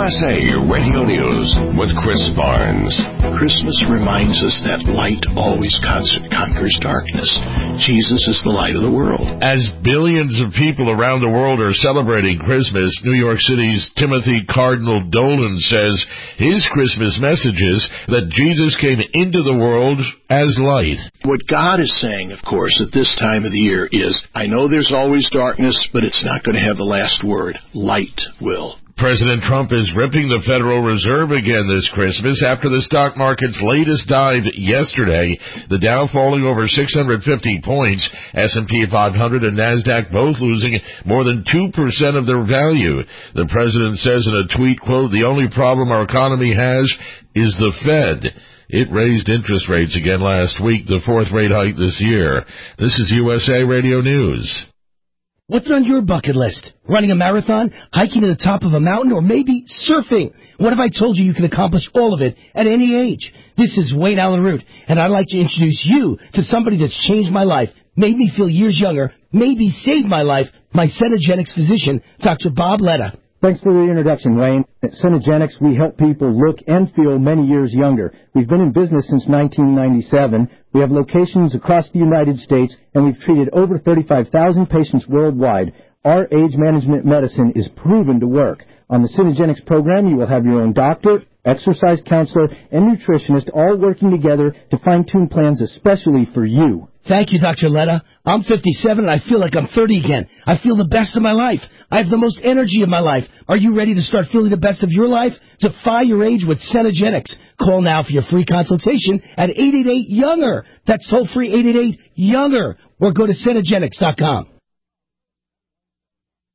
USA Radio News with Chris Barnes. Christmas reminds us that light always conquers darkness. Jesus is the light of the world. As billions of people around the world are celebrating Christmas, New York City's Timothy Cardinal Dolan says his Christmas message is that Jesus came into the world as light. What God is saying, of course, at this time of the year is, I know there's always darkness, but it's not going to have the last word. Light will. President Trump is ripping the Federal Reserve again this Christmas after the stock market's latest dive yesterday. The Dow falling over 650 points, S&P 500 and NASDAQ both losing more than 2% of their value. The president says in a tweet, quote, "The only problem our economy has is the Fed." It raised interest rates again last week, the fourth rate hike this year. This is USA Radio News. What's on your bucket list? Running a marathon, hiking to the top of a mountain, or maybe surfing? What if I told you can accomplish all of it at any age? This is Wayne Allen Root, and I'd like to introduce you to somebody that's changed my life, made me feel years younger, maybe saved my life, my Cenegenics physician, Dr. Bob Letta. Thanks for the introduction, Wayne. At Cenegenics, we help people look and feel many years younger. We've been in business since 1997. We have locations across the United States, and we've treated over 35,000 patients worldwide. Our age management medicine is proven to work. On the Cenegenics program, you will have your own doctor, exercise counselor, and nutritionist all working together to fine-tune plans especially for you. Thank you, Dr. Letta. I'm 57 and I feel like I'm 30 again. I feel the best of my life. I have the most energy of my life. Are you ready to start feeling the best of your life? Defy your age with Cenegenics. Call now for your free consultation at 888-YOUNGER. That's toll-free 888-YOUNGER. Or go to Cenegenics.com.